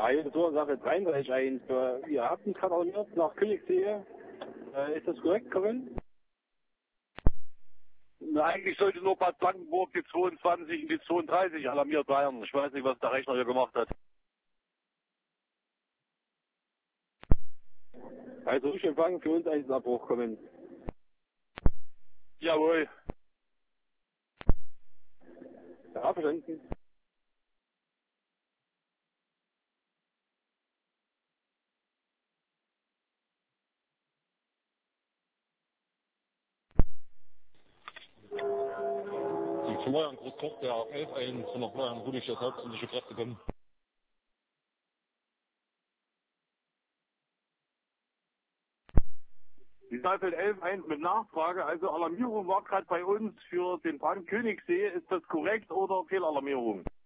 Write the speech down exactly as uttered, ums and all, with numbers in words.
Motoren Sache dreiunddreißig eins. Ihr habt uns gerade alarmiert nach Königssee. Äh, ist das korrekt, Corinne? Na, eigentlich sollte nur Bad Blankenburg die zweiundzwanzig und die zweiunddreißig alarmiert werden. Ich weiß nicht, was der Rechner hier gemacht hat. Also Rückempfang für uns einen Abbruch kommen. Jawohl. Ja, verstanden. Die Florian Großkoch, der auf elf eins von der Florian Rudig, das hauptamtliche Kräfte kommen. Die Seifeld elf eins mit Nachfrage, also Alarmierung war gerade bei uns für den Brand Königssee. Ist das korrekt oder Fehlalarmierung?